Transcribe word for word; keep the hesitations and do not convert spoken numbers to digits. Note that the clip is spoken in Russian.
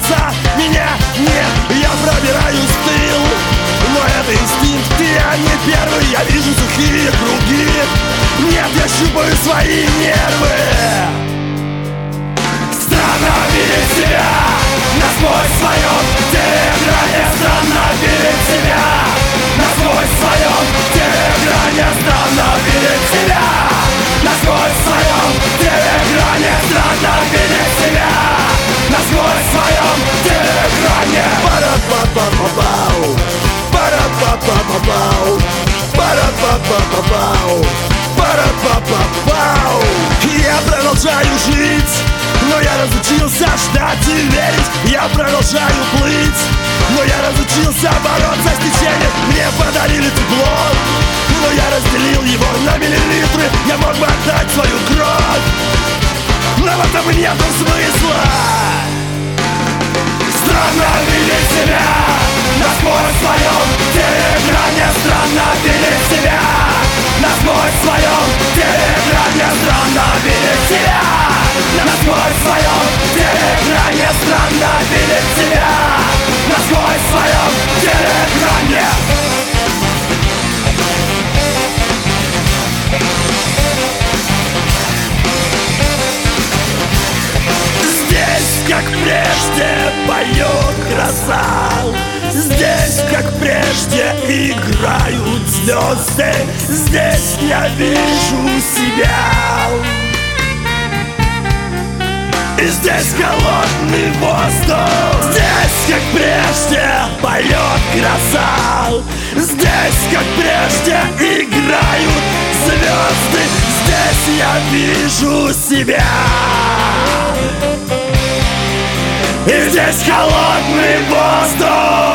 за меня нет. Я пробираюсь в тыл, но это инстинкт, я не первый. Я вижу сухие круги, нет, я щупаю свои нервы. Странно видеть себя насквозь в своем телеэкране. Странно видеть себя насквозь в своем телеэкране. Странно видеть себя насквозь в своем телеэкране. Странно видеть себя насквозь в своем телеэкране. Пара-па-па-па-пау, пара-па-па-па-пау, пара-па-па-па-пау, пара-па-па-пау. Я продолжаю жить, но я разучился ждать и верить. Я продолжаю плыть, но я разучился бороться с течением. Мне подарили тепло, но я разделил его на миллилитры. Я мог бы отдать свою кровь, но в этом нету смысла. Странно видеть себя насквозь в своем телеэкране. Странно видеть себя насквозь в своем телеэкране. Странно видеть себя насквозь в своем телеэкране. Странно видеть себя насквозь в своем телеэкране. Здесь, как прежде, поет гроза. Здесь, как прежде, играют звезды. Здесь я вижу себя. И здесь холодный воздух. Здесь, как прежде, поет гроза. Здесь, как прежде, играют звезды. Здесь я вижу себя. И здесь холодный воздух.